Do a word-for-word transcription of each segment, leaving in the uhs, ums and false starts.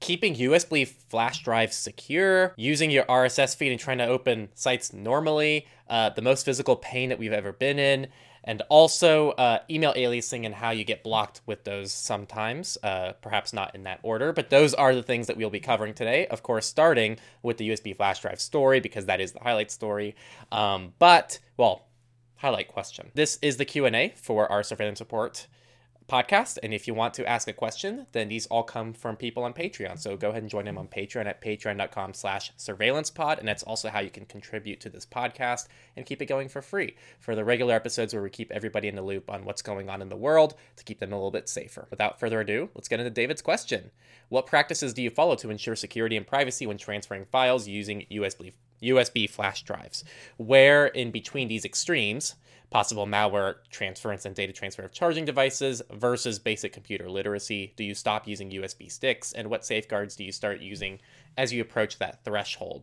keeping U S B flash drives secure, using your R S S feed and trying to open sites normally, uh, the most physical pain that we've ever been in, and also uh, email aliasing and how you get blocked with those sometimes, uh, perhaps not in that order, but those are the things that we'll be covering today, of course, starting with the U S B flash drive story, because that is the highlight story, um, but, well, highlight question. This is the Q and A for our surveillance report podcast, and if you want to ask a question, then these all come from people on Patreon, so go ahead and join them on Patreon at patreon.com slash surveillancepod, and that's also how you can contribute to this podcast and keep it going for free for the regular episodes where we keep everybody in the loop on what's going on in the world to keep them a little bit safer. Without further ado, let's get into David's question. What practices do you follow to ensure security and privacy when transferring files using U S B U S B flash drives? Where in between these extremes, possible malware transference and data transfer of charging devices versus basic computer literacy, do you stop using U S B sticks? And what safeguards do you start using as you approach that threshold?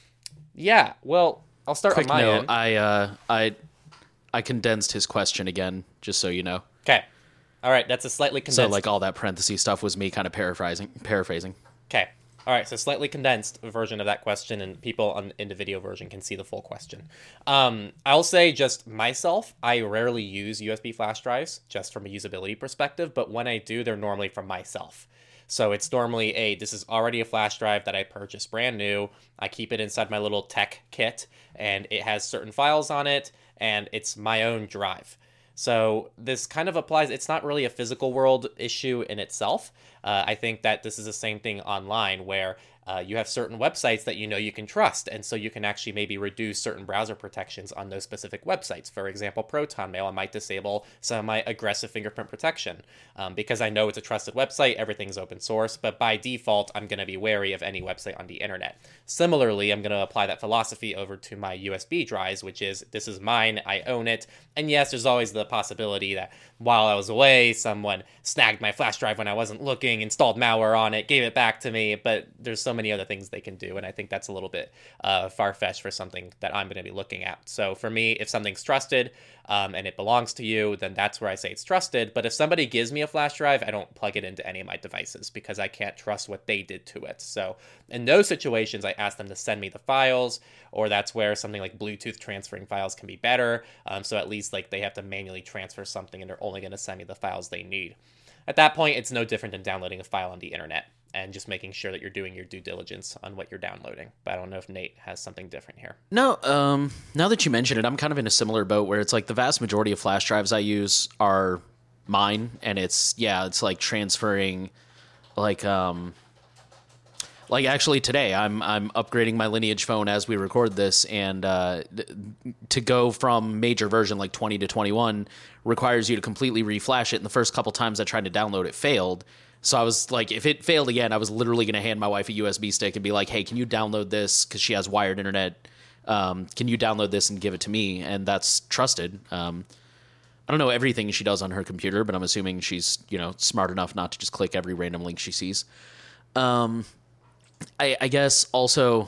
Yeah, well, I'll start Quick on my note, end. I, uh, I, I condensed his question again, just so you know. Okay. All right, that's a slightly condensed. So, like, all that parentheses stuff was me kind of paraphrasing. paraphrasing. Okay. All right, so slightly condensed version of that question, and people on in the video version can see the full question. Um, I'll say just myself, I rarely use U S B flash drives just from a usability perspective, but when I do, they're normally from myself. So it's normally a, this is already a flash drive that I purchased brand new. I keep it inside my little tech kit, and it has certain files on it, and it's my own drive. So this kind of applies, it's not really a physical world issue in itself. Uh, I think that this is the same thing online where uh, you have certain websites that you know you can trust, and so you can actually maybe reduce certain browser protections on those specific websites. For example, ProtonMail, I might disable some of my aggressive fingerprint protection um, because I know it's a trusted website, everything's open source, but by default, I'm going to be wary of any website on the internet. Similarly, I'm going to apply that philosophy over to my U S B drives, which is, this is mine, I own it, and yes, there's always the possibility that while I was away, someone snagged my flash drive when I wasn't looking, installed malware on it, gave it back to me, but there's so many other things they can do, and I think that's a little bit uh, far-fetched for something that I'm going to be looking at. So for me, if something's trusted um, and it belongs to you, then that's where I say it's trusted. But if somebody gives me a flash drive, I don't plug it into any of my devices because I can't trust what they did to it. So in those situations, I ask them to send me the files, or that's where something like Bluetooth transferring files can be better. Um, so at least like they have to manually transfer something and they're only going to send me the files they need. At that point, it's no different than downloading a file on the internet and just making sure that you're doing your due diligence on what you're downloading. But I don't know if Nate has something different here. No, um, now that you mention it, I'm kind of in a similar boat where it's like the vast majority of flash drives I use are mine, and it's, yeah, it's like transferring, like, um, like actually today I'm I'm upgrading my Lineage phone as we record this, and uh, to go from major version like twenty to twenty-one requires you to completely reflash it, and the first couple times I tried to download it failed. So I was like, if it failed again, I was literally going to hand my wife a U S B stick and be like, hey, can you download this? Because she has wired internet. Um, can you download this and give it to me? And that's trusted. Um, I don't know everything she does on her computer, but I'm assuming she's, you know, smart enough not to just click every random link she sees. Um, I, I guess also,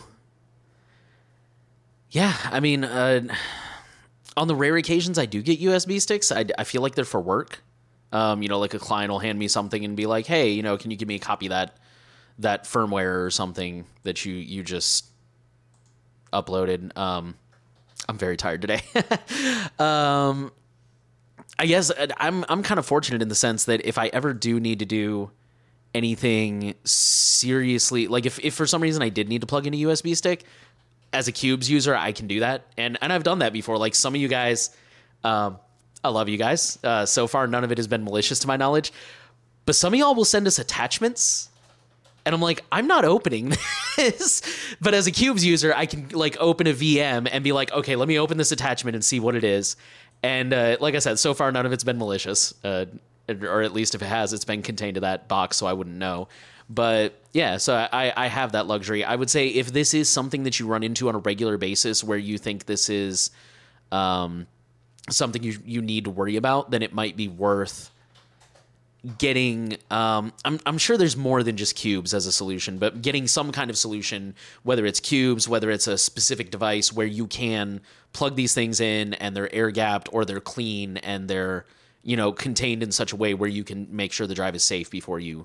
yeah, I mean, uh, on the rare occasions I do get U S B sticks, I, I feel like they're for work. Um, you know, like a client will hand me something and be like, hey, you know, can you give me a copy of that, that firmware or something that you, you just uploaded? Um, I'm very tired today. um, I guess I'm, I'm kind of fortunate in the sense that if I ever do need to do anything seriously, like if, if for some reason I did need to plug in a U S B stick, as a Cubes user, I can do that. And, and I've done that before. Like some of you guys, um, I love you guys. Uh, so far, none of it has been malicious to my knowledge. But some of y'all will send us attachments. And I'm like, I'm not opening this. But as a Cubes user, I can like open a V M and be like, okay, let me open this attachment and see what it is. And uh, like I said, so far, none of it's been malicious. Uh, or at least if it has, it's been contained to that box, so I wouldn't know. But yeah, so I, I have that luxury. I would say if this is something that you run into on a regular basis where you think this is... Um, something you you need to worry about, then it might be worth getting, um, I'm I'm sure there's more than just Cubes as a solution, but getting some kind of solution, whether it's Cubes, whether it's a specific device where you can plug these things in and they're air gapped or they're clean and they're, you know, contained in such a way where you can make sure the drive is safe before you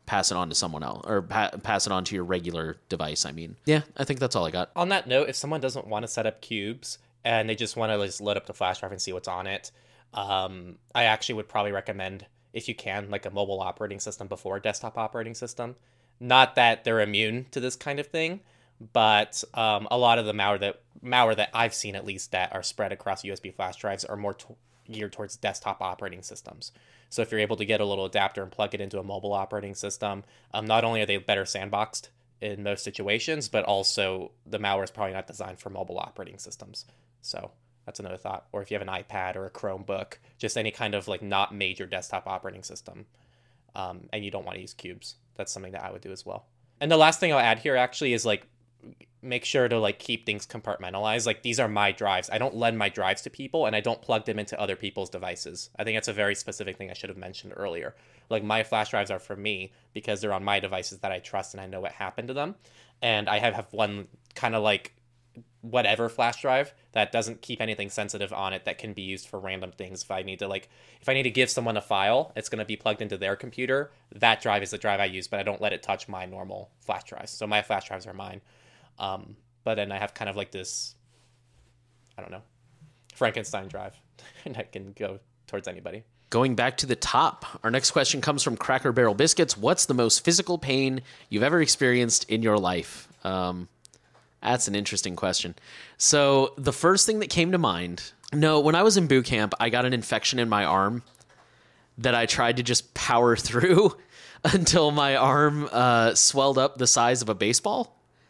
pass it on to someone else or pa- pass it on to your regular device. I mean, yeah, I think that's all I got. On that note, if someone doesn't want to set up cubes and they just want to just load up the flash drive and see what's on it, um, I actually would probably recommend, if you can, like a mobile operating system before a desktop operating system. Not that they're immune to this kind of thing, but um, a lot of the malware that malware that I've seen, at least, that are spread across U S B flash drives are more to- geared towards desktop operating systems. So if you're able to get a little adapter and plug it into a mobile operating system, um, not only are they better sandboxed in most situations, but also the malware is probably not designed for mobile operating systems. So that's another thought. Or if you have an iPad or a Chromebook, just any kind of like not major desktop operating system, um, and you don't want to use cubes, that's something that I would do as well. And the last thing I'll add here actually is like, make sure to like keep things compartmentalized. Like, these are my drives. I don't lend my drives to people, and I don't plug them into other people's devices. I think that's a very specific thing I should have mentioned earlier. Like, my flash drives are for me because they're on my devices that I trust and I know what happened to them. And I have, have one kind of like whatever flash drive that doesn't keep anything sensitive on it that can be used for random things. If I need to like, if I need to give someone a file, it's going to be plugged into their computer. That drive is the drive I use, but I don't let it touch my normal flash drives. So my flash drives are mine. Um, but then I have kind of like this, I don't know, Frankenstein drive, and I can go towards anybody. Going back to the top, our next question comes from Cracker Barrel Biscuits. What's the most physical pain you've ever experienced in your life? Um, that's an interesting question. So the first thing that came to mind, no, when I was in boot camp, I got an infection in my arm that I tried to just power through until my arm uh, swelled up the size of a baseball.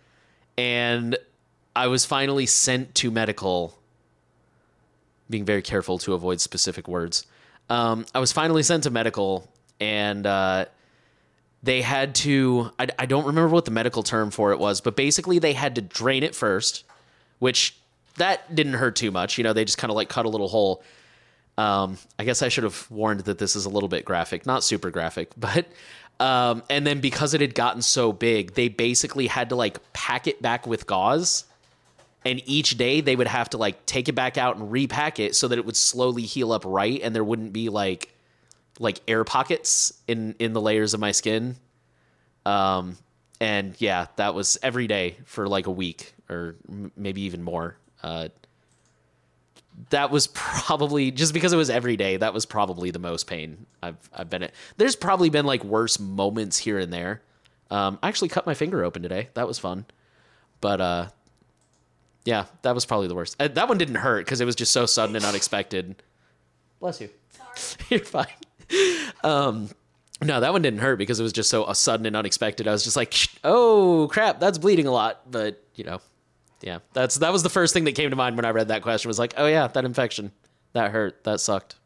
And I was finally sent to medical, being very careful to avoid specific words. Um, I was finally sent to medical, and uh, they had to, I, I don't remember what the medical term for it was, but basically they had to drain it first, which that didn't hurt too much. You know, they just kind of like cut a little hole. Um, I guess I should have warned that this is a little bit graphic, not super graphic, but... Um, and then because it had gotten so big, they basically had to like pack it back with gauze. And each day they would have to like take it back out and repack it so that it would slowly heal up right. And there wouldn't be like, like air pockets in, in the layers of my skin. Um, and yeah, that was every day for like a week or m- maybe even more. Uh, that was probably, just because it was every day, that was probably the most pain I've I've been in. There's probably been like worse moments here and there. Um, I actually cut my finger open today. That was fun. But uh, yeah, that was probably the worst. Uh, that one didn't hurt because it was just so sudden and unexpected. Bless you. Sorry. You're fine. Um, no, that one didn't hurt because it was just so uh, sudden and unexpected. I was just like, oh crap, that's bleeding a lot. But you know. Yeah, that's that was the first thing that came to mind when I read that question, was like, oh yeah, that infection. That hurt. That sucked.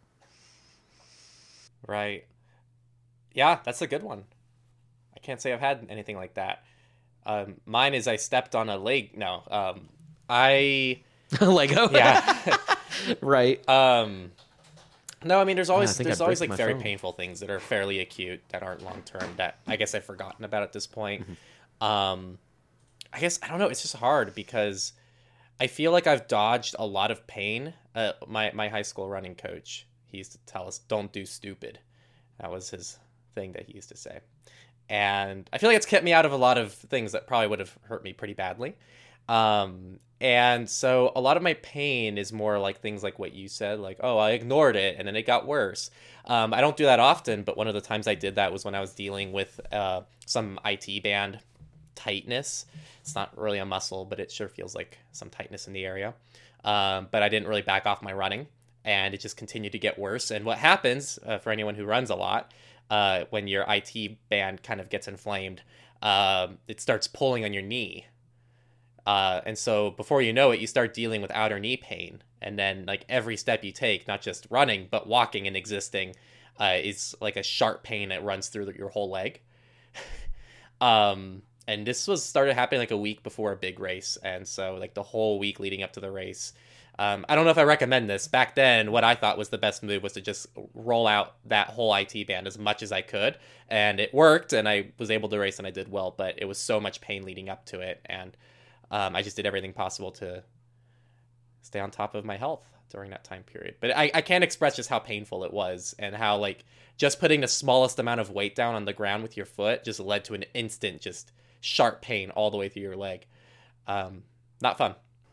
Right. Yeah, that's a good one. I can't say I've had anything like that. Um, mine is I stepped on a leg. No, um, I... Lego? Yeah. Right. Um, no, I mean, there's always I think there's I always bricked like my very phone. painful things that are fairly acute that aren't long-term that I guess I've forgotten about at this point. Mm-hmm. Um, I guess, I don't know, it's just hard because I feel like I've dodged a lot of pain. Uh, my, my high school running coach, he used to tell us, don't do stupid. That was his thing that he used to say. And I feel like it's kept me out of a lot of things that probably would have hurt me pretty badly. Um, and so a lot of my pain is more like things like what you said, like, oh, I ignored it and then it got worse. Um, I don't do that often, but one of the times I did that was when I was dealing with uh, some I T band tightness. It's not really a muscle, but it sure feels like some tightness in the area. Um, but I didn't really back off my running, and it just continued to get worse. And what happens uh, for anyone who runs a lot, uh, when your I T band kind of gets inflamed, um, it starts pulling on your knee. Uh, and so before you know it, you start dealing with outer knee pain. And then like every step you take, not just running, but walking and existing, uh, is like a sharp pain that runs through your whole leg. um, And this was started happening like a week before a big race. And so like the whole week leading up to the race, um, I don't know if I recommend this. Back then, what I thought was the best move was to just roll out that whole I T band as much as I could. And it worked, and I was able to race and I did well, but it was so much pain leading up to it. And um, I just did everything possible to stay on top of my health during that time period. But I, I can't express just how painful it was, and how like just putting the smallest amount of weight down on the ground with your foot just led to an instant, just sharp pain all the way through your leg. Um, not fun.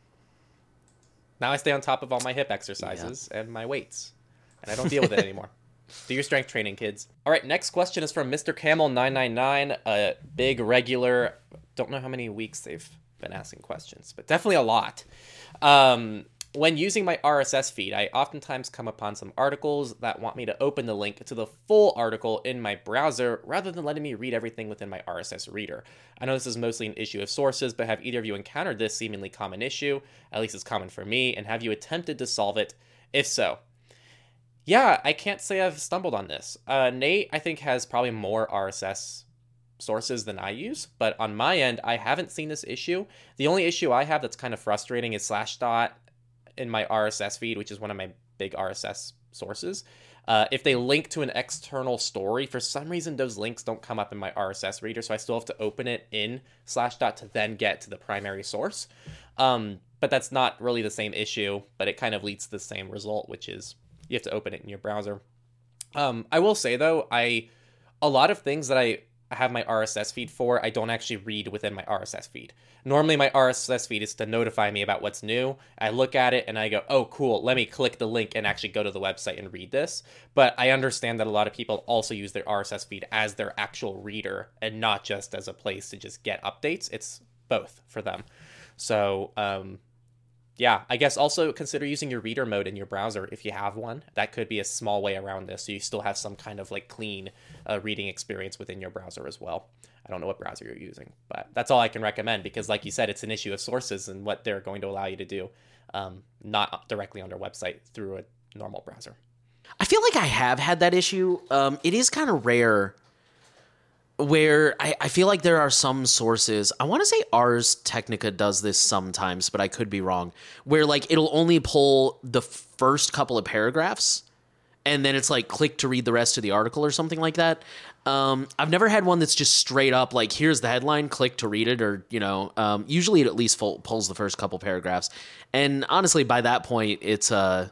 Now I stay on top of all my hip exercises yeah. and my weights, and I don't deal with it anymore. Do your strength training, kids. All right, next question is from Mister Camel nine nine nine, a big regular. Don't know how many weeks they've been asking questions, but definitely a lot. Um, when using my R S S feed, I oftentimes come upon some articles that want me to open the link to the full article in my browser rather than letting me read everything within my R S S reader. I know this is mostly an issue of sources, but have either of you encountered this seemingly common issue? At least it's common for me, and have you attempted to solve it? If so, yeah, I can't say I've stumbled on this. Uh, Nate, I think, has probably more R S S sources than I use, but on my end, I haven't seen this issue. The only issue I have that's kind of frustrating is Slashdot in my R S S feed, which is one of my big R S S sources. Uh, if they link to an external story, for some reason those links don't come up in my R S S reader, so I still have to open it in Slashdot to then get to the primary source. Um, but that's not really the same issue, but it kind of leads to the same result, which is you have to open it in your browser. Um, I will say though, I a lot of things that I have my R S S feed for, I don't actually read within my R S S feed. Normally my R S S feed is to notify me about what's new. I look at it and I go, oh cool, let me click the link and actually go to the website and read this. But I understand that a lot of people also use their R S S feed as their actual reader and not just as a place to just get updates. It's both for them. So um yeah, I guess also consider using your reader mode in your browser if you have one. That could be a small way around this, so you still have some kind of like clean uh, reading experience within your browser as well. I don't know what browser you're using, but that's all I can recommend because, like you said, it's an issue of sources and what they're going to allow you to do, um, not directly on their website through a normal browser. I feel like I have had that issue. Um, it is kind of rare where I, I feel like there are some sources, I want to say Ars Technica does this sometimes, but I could be wrong, where like it'll only pull the first couple of paragraphs and then it's like click to read the rest of the article or something like that. Um, I've never had one that's just straight up like, here's the headline, click to read it, or, you know, um, usually it at least full, pulls the first couple paragraphs. And honestly, by that point, it's, uh,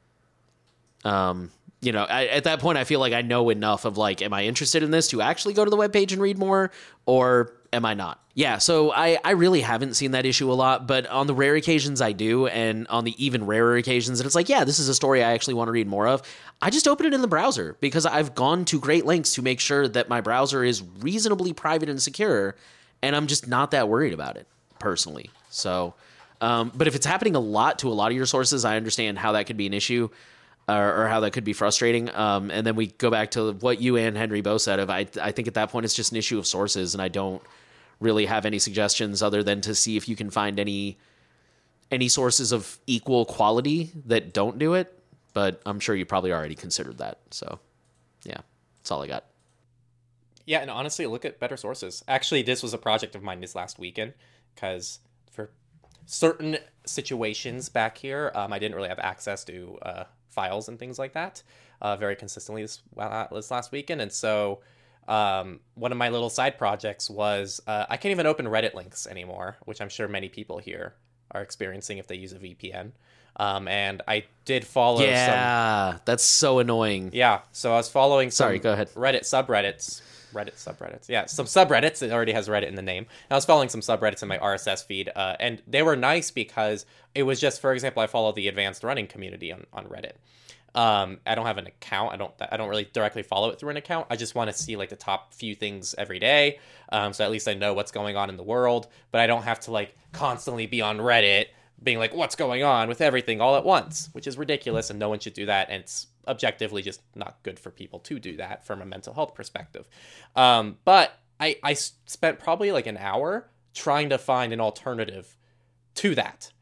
um, you know, I, at that point, I feel like I know enough of like, am I interested in this to actually go to the webpage and read more, or am I not? Yeah, so I, I really haven't seen that issue a lot, but on the rare occasions I do, and on the even rarer occasions that it's like, yeah, this is a story I actually want to read more of, I just open it in the browser because I've gone to great lengths to make sure that my browser is reasonably private and secure, and I'm just not that worried about it, personally. So, um, but if it's happening a lot to a lot of your sources, I understand how that could be an issue. Or, or how that could be frustrating. Um, and then we go back to what you and Henry both said of, I, I think at that point it's just an issue of sources, and I don't really have any suggestions other than to see if you can find any any sources of equal quality that don't do it. But I'm sure you probably already considered that. So, yeah, that's all I got. Yeah, and honestly, look at better sources. Actually, this was a project of mine this last weekend, because for certain situations back here, um, I didn't really have access to uh, files and things like that uh, very consistently this, well, this last weekend. And so um, one of my little side projects was uh, I can't even open Reddit links anymore, which I'm sure many people here are experiencing if they use a V P N. Um, and I did follow yeah, some... that's so annoying. Yeah, so I was following some Sorry, go ahead. Reddit subreddits. Reddit subreddits. Yeah, some subreddits. It already has Reddit in the name. And I was following some subreddits in my R S S feed, uh, and they were nice because it was just, for example, I follow the advanced running community on, on Reddit. Um, I don't have an account. I don't I don't really directly follow it through an account. I just want to see like the top few things every day. Um, so at least I know what's going on in the world, but I don't have to like constantly be on Reddit being like, what's going on with everything all at once, which is ridiculous, and no one should do that. And it's objectively just not good for people to do that from a mental health perspective. Um, but I, I spent probably like an hour trying to find an alternative to that.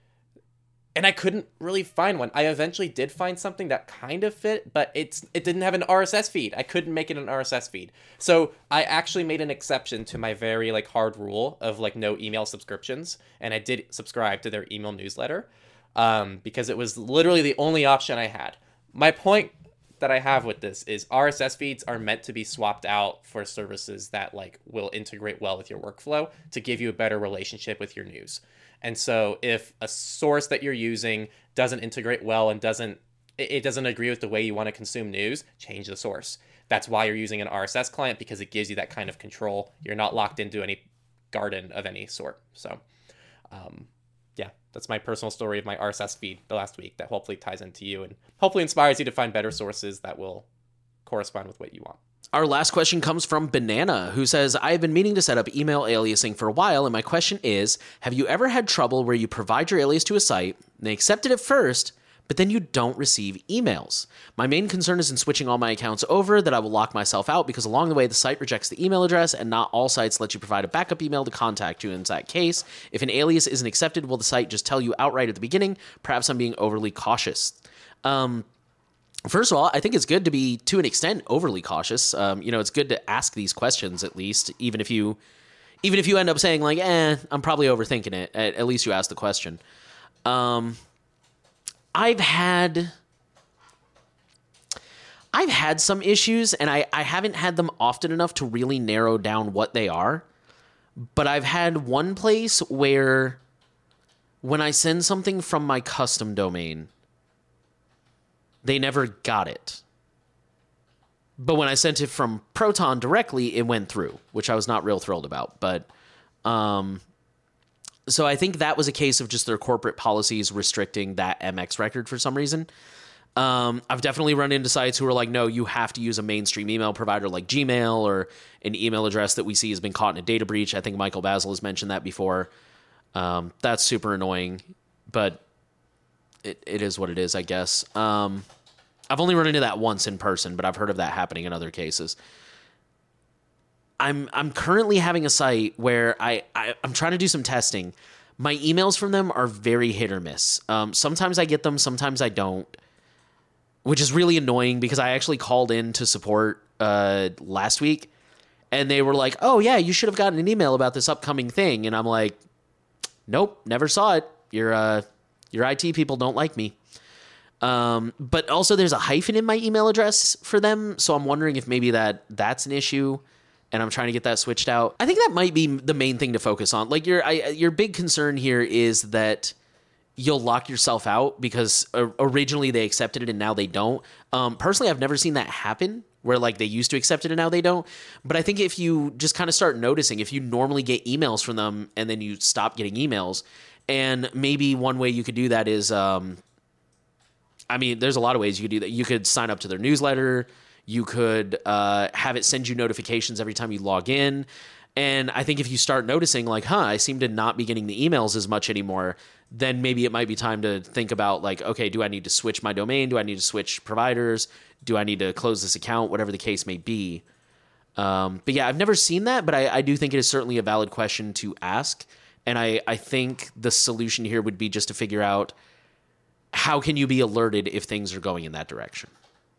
And I couldn't really find one. I eventually did find something that kind of fit, but it's it didn't have an R S S feed. I couldn't make it an R S S feed. So I actually made an exception to my very like hard rule of like no email subscriptions. And I did subscribe to their email newsletter um, because it was literally the only option I had. My point that I have with this is R S S feeds are meant to be swapped out for services that like will integrate well with your workflow to give you a better relationship with your news. And so if a source that you're using doesn't integrate well and doesn't it doesn't agree with the way you want to consume news, change the source. That's why you're using an R S S client, because it gives you that kind of control. You're not locked into any garden of any sort. So um yeah, that's my personal story of my R S S feed the last week that hopefully ties into you and hopefully inspires you to find better sources that will correspond with what you want. Our last question comes from Banana, who says, I have been meaning to set up email aliasing for a while, and my question is, have you ever had trouble where you provide your alias to a site, and they accept it at first, but then you don't receive emails? My main concern is in switching all my accounts over that I will lock myself out because along the way the site rejects the email address and not all sites let you provide a backup email to contact you. In that case, if an alias isn't accepted, will the site just tell you outright at the beginning? Perhaps I'm being overly cautious. Um, first of all, I think it's good to be, to an extent, overly cautious. Um, you know, it's good to ask these questions at least, even if you, even if you end up saying like, eh, I'm probably overthinking it. At, at least you ask the question. Um, I've had I've had some issues, and I, I haven't had them often enough to really narrow down what they are. But I've had one place where when I send something from my custom domain, they never got it. But when I sent it from Proton directly, it went through, which I was not real thrilled about. But um so I think that was a case of just their corporate policies restricting that M X record for some reason. Um, I've definitely run into sites who are like, no, you have to use a mainstream email provider like Gmail or an email address that we see has been caught in a data breach. I think Michael Basil has mentioned that before. Um, that's super annoying, but it, it is what it is, I guess. Um, I've only run into that once in person, but I've heard of that happening in other cases. I'm I'm currently having a site where I, I I'm trying to do some testing. My emails from them are very hit or miss. Um, sometimes I get them, sometimes I don't, which is really annoying because I actually called in to support uh, last week, and they were like, "Oh yeah, you should have gotten an email about this upcoming thing," and I'm like, "Nope, never saw it. Your uh, your I T people don't like me." Um, but also, there's a hyphen in my email address for them, so I'm wondering if maybe that that's an issue. And I'm trying to get that switched out. I think that might be the main thing to focus on. Like your I, your big concern here is that you'll lock yourself out because originally they accepted it and now they don't. Um, personally, I've never seen that happen where like they used to accept it and now they don't. But I think if you just kind of start noticing, if you normally get emails from them and then you stop getting emails, and maybe one way you could do that is, um, I mean, there's a lot of ways you could do that. You could sign up to their newsletter. You could uh, have it send you notifications every time you log in. And I think if you start noticing like, huh, I seem to not be getting the emails as much anymore, then maybe it might be time to think about like, okay, do I need to switch my domain? Do I need to switch providers? Do I need to close this account? Whatever the case may be. Um, but yeah, I've never seen that, but I, I do think it is certainly a valid question to ask. And I, I think the solution here would be just to figure out how can you be alerted if things are going in that direction.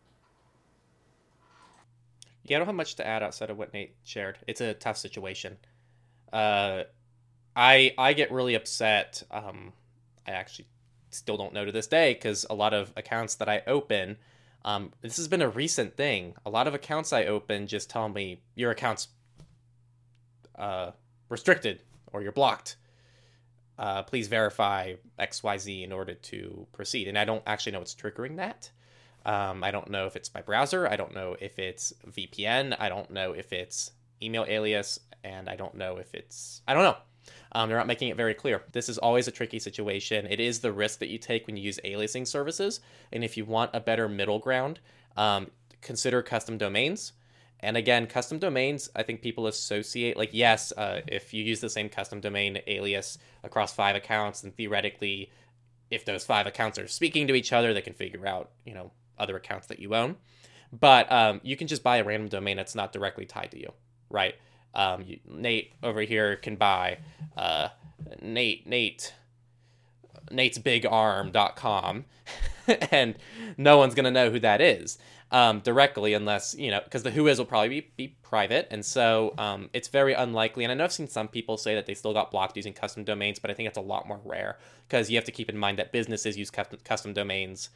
Yeah, I don't have much to add outside of what Nate shared. It's a tough situation. Uh, I I get really upset. Um, I actually still don't know to this day because a lot of accounts that I open, um, this has been a recent thing. A lot of accounts I open just tell me your account's uh, restricted or you're blocked. Uh, please verify X Y Z in order to proceed. And I don't actually know what's triggering that. Um, I don't know if it's my browser. I don't know if it's V P N. I don't know if it's email alias. And I don't know if it's... I don't know. Um, they're not making it very clear. This is always a tricky situation. It is the risk that you take when you use aliasing services. And if you want a better middle ground, um, consider custom domains. And again, custom domains, I think people associate... Like, yes, uh, if you use the same custom domain alias across five accounts, then theoretically, if those five accounts are speaking to each other, they can figure out, you know, other accounts that you own. But um, you can just buy a random domain that's not directly tied to you, right? Um, you, Nate over here can buy uh, Nate, Nate, Nate's Big Arm dot com and no one's going to know who that is um, directly unless, you know, because the who is will probably be, be private. And so um, it's very unlikely. And I know I've seen some people say that they still got blocked using custom domains, but I think it's a lot more rare because you have to keep in mind that businesses use custom, custom domains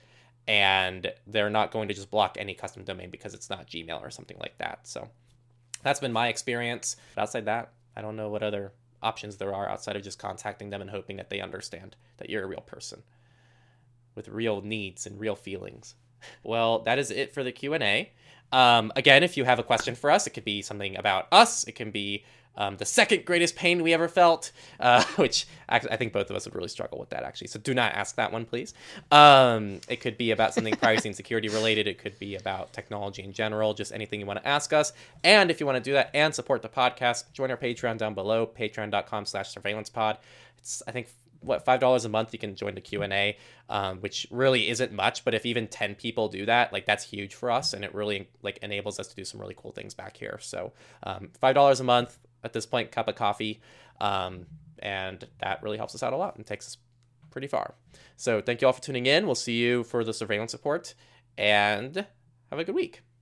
and they're not going to just block any custom domain because it's not Gmail or something like that. So that's been my experience. But outside that, I don't know what other options there are outside of just contacting them and hoping that they understand that you're a real person with real needs and real feelings. Well, that is it for the Q and A. Um, again, if you have a question for us, it could be something about us. It can be um, the second greatest pain we ever felt, uh, which actually, I think both of us would really struggle with that, actually. So do not ask that one, please. Um, it could be about something privacy and security related. It could be about technology in general, just anything you want to ask us. And if you want to do that and support the podcast, join our Patreon down below, patreon.com slash surveillancepod. It's, I think, what, five dollars a month, you can join the Q and A, um, which really isn't much, but if even ten people do that, like, that's huge for us, and it really, like, enables us to do some really cool things back here. So um, five dollars a month at this point, cup of coffee, um, and that really helps us out a lot and takes us pretty far. So thank you all for tuning in. We'll see you for the surveillance report, and have a good week.